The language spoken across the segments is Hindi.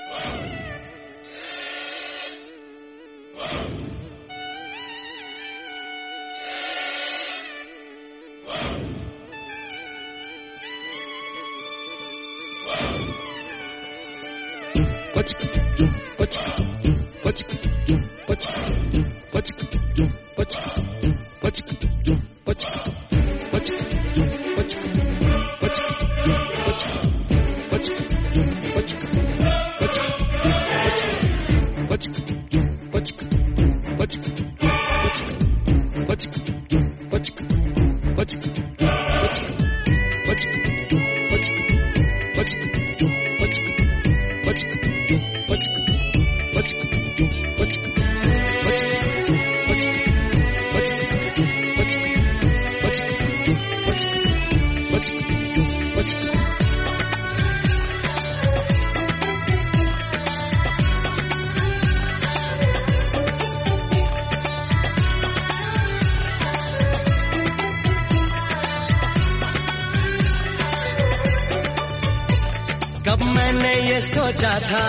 कब मैंने ये सोचा था,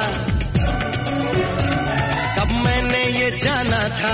कब मैंने ये जाना था,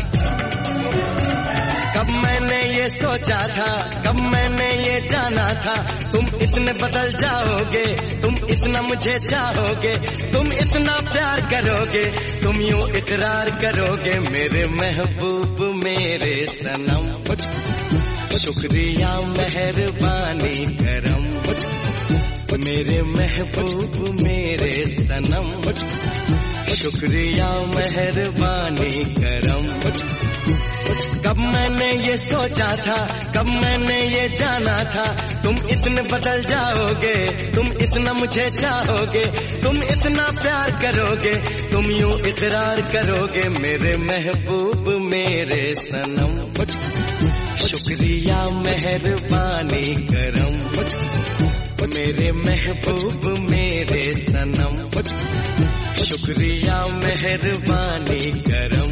कब मैंने ये सोचा था, कब मैंने ये जाना था, तुम इतने बदल जाओगे, तुम इतना मुझे चाहोगे, तुम इतना प्यार करोगे, तुम यूं इकरार करोगे मेरे महबूब मेरे सनम। शुक्रिया मेहरबानी करम मेरे महबूब मेरे सनम, शुक्रिया मेहरबानी करम। कब मैंने ये सोचा था, कब मैंने ये जाना था, तुम इतने बदल जाओगे, तुम इतना मुझे चाहोगे, तुम इतना प्यार करोगे, तुम यूं इकरार करोगे मेरे महबूब मेरे सनम। शुक्रिया मेहरबानी करम मेरे महबूब मेरे सनम, शुक्रिया मेहरबानी करम।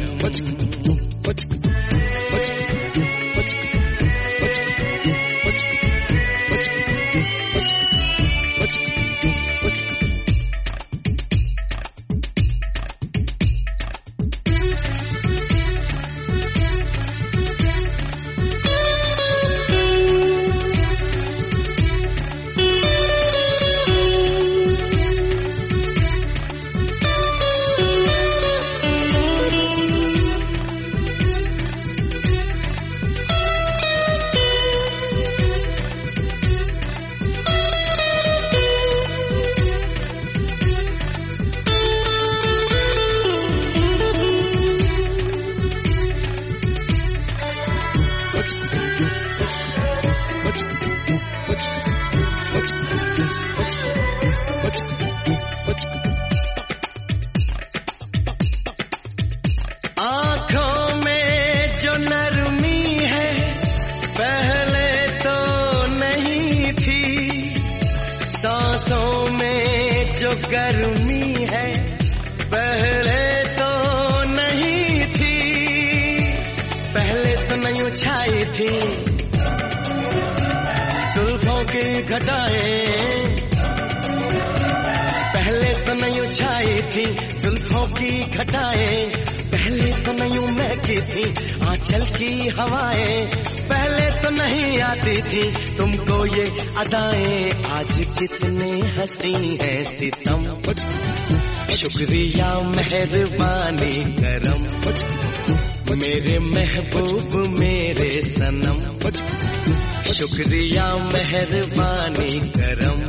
आँखों में जो नरमी है पहले तो नहीं थी, सांसों में जो गर्मी है पहले तो नहीं थी, पहले तो नहीं छाई थी जुल्फों की घटाएं, पहले तो नहीं छाई थी जुल्फों की घटाएं, पहले तो नहीं महकी थी आंचल की हवाएं, पहले तो नहीं आती थी तुमको ये अदाएं, आज कितने हंसी है सितम। शुक्रिया मेहरबानी करम मेरे महबूब मेरे सनम, शुक्रिया मेहरबानी करम।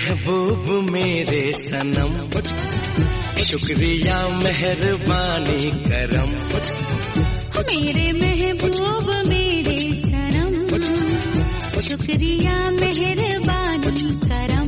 महबूब मेरे सनम, शुक्रिया मेहरबानी करम। मेरे महबूब मेरे सनम, शुक्रिया मेहरबानी करम।